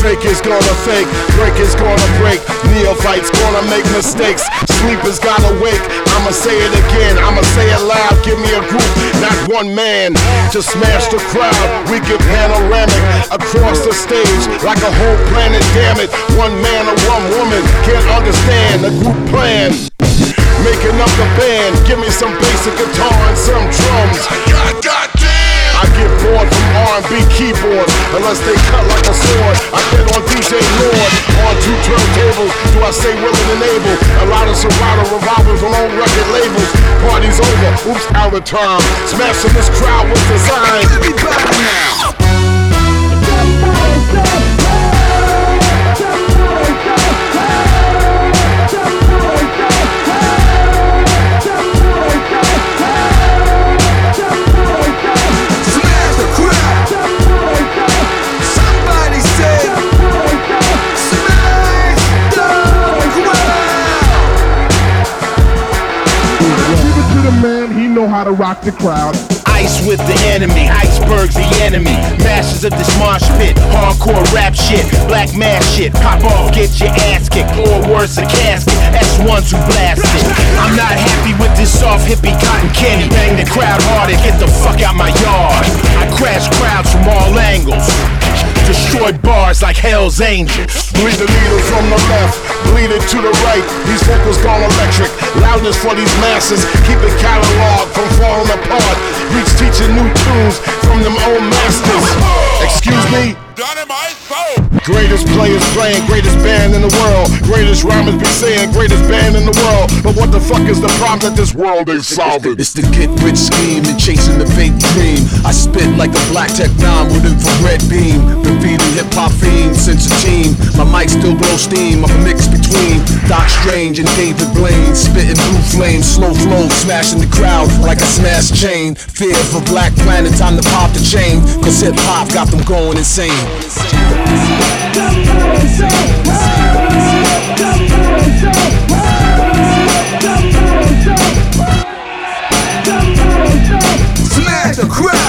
Fake is gonna fake, break is gonna break. Neophytes gonna make mistakes. Sleepers gotta wake. I'ma say it again, I'ma say it loud. Give me a group, not one man, to smash the crowd. We get panoramic across the stage like a whole planet. Damn it, one man or one woman can't understand the group plan. Making up the band, give me some basic guitar and some drums. I get bored from R&B keyboards unless they cut like a sword. I get on DJ Lord on 2 turntables. Do I say willing and able? A lot of Serato revolvers on old record labels. Party's over, oops, out of time. Smashing this crowd with design. Everybody now. How to rock the crowd. Ice with the enemy, icebergs the enemy. Masters of this marsh pit, hardcore rap shit, black mass shit. Pop off, get your ass kicked, or worse, a casket. S1s who blast it. I'm not happy with this soft hippie cotton candy. Bang the crowd hard and get the fuck out my yard. I crash crowds from all angles. Destroy bars like Hell's Angels. Bleed the needle from the left, bleed it to the right. These vocals gone electric. Loudness for these masses. Keep the catalog from falling apart. Reach teaching new tunes from them old masters. Excuse me? Greatest players playing, greatest band in the world. Greatest rhymers be saying, greatest band in the world. But what the fuck is the problem that this world ain't solving? It's the get rich scheme and chasing the fake dream. I spit like a black tech 9 with infrared beam. Been feeding hip-hop fiends since a teen. My mic still blows steam. I'm a mix between Doc Strange and David Blaine. Spitting blue flames, slow flow, smashing the crowd like a smash chain. Fear for Black Planet, time to pop the chain. Cause hip-hop got them going insane. Smash the crowd.